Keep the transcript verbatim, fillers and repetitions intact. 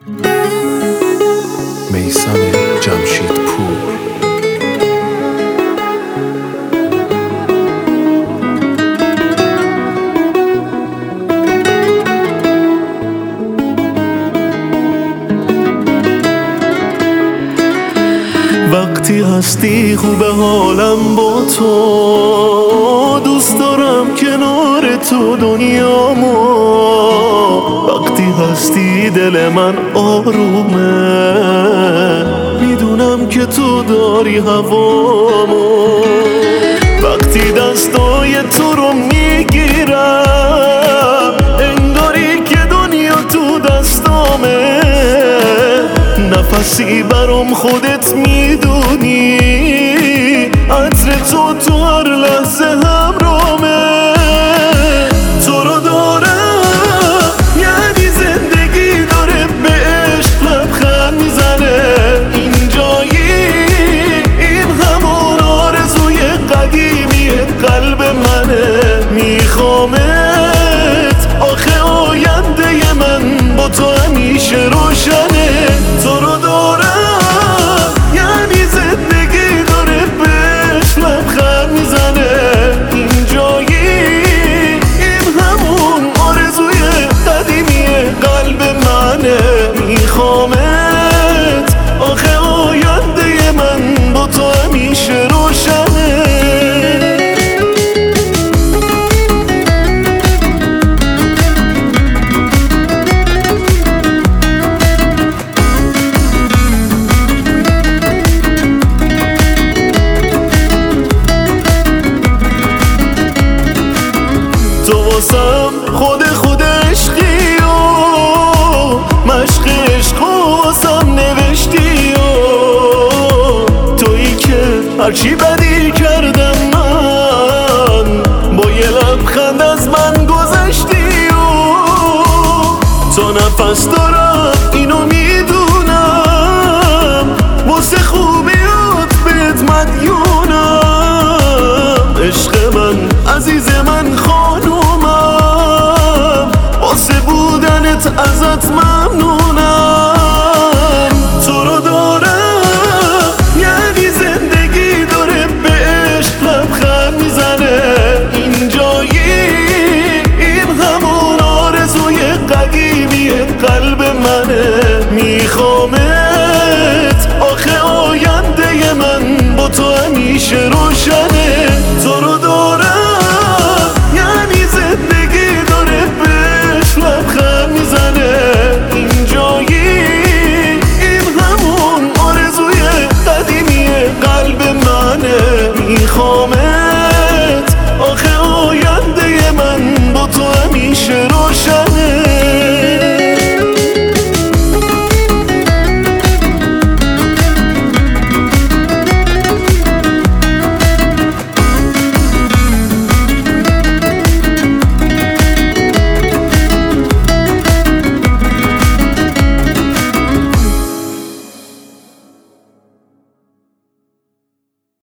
میثم جمشیدپور. وقتی هستی خوبه حالم با تو، دوست دارم کنار تو دنیامو. وقتی هستی دل من آرومه، میدونم که تو داری هوامو. وقتی دستای تو رو میگیرم، انگاری که دنیا تو دستامه. نفسی برام خودت میدونی، عطر تو تو هر لحظه همرامه. تو رو دارم یعنی زندگی داره به عشق لبخند میزنه. این جایی، این همون آرزوی قدیمی قلب منه. میخوامت آخه آینده من با تو همیشه روشنه. تو رو دارم یعنی زندگی داره بهش لبخند میزنه. این جایی، این همون آرزوی قدیمی قلب منه. میخوامت آخه آینده من با تو همیشه روشنه. تو واسم خود خود عشقی و مشق عشق واسم نوشتی و تویی که هرچی بدی کردم من با یه لبخند از من گذشتی و تا نفس دارم اینو میدونم، واسه خوبیات بهت مدیونم. عشق من عزیز من خانومم، واسه بودنت ازت ممنون.